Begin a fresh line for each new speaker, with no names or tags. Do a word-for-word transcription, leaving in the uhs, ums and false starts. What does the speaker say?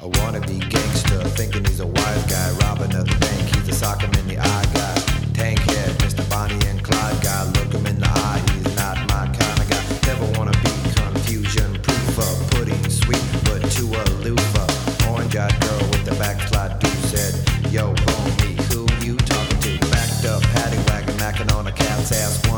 A wannabe gangster, thinking he's a wise guy, robbing at the bank, he's a sock him in the eye guy. Tank head, Mister Bonnie and Clyde guy, look him in the eye, he's not my kind of guy. Never wanna be confusion proofer, pudding sweet but too aloofer. Orange-eyed girl with the backslide dude said, yo homie, who you talking to? Backed up, paddy wagon, macking on a cat's ass.